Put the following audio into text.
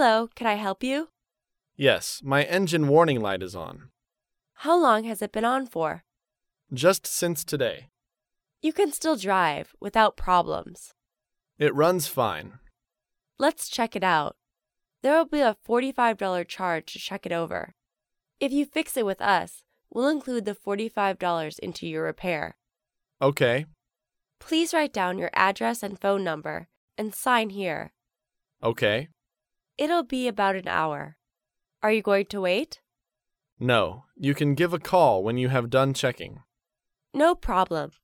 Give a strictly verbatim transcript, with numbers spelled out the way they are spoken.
Hello, can I help you? Yes, my engine warning light is on. How long has it been on for? Just since today. You can still drive without problems. It runs fine. Let's check it out. There will be a forty-five dollars charge to check it over. If you fix it with us, we'll include the forty-five dollars into your repair. Okay. Please write down your address and phone number and sign here. Okay. It'll be about an hour. Are you going to wait? No, you can give a call when you have done checking. No problem.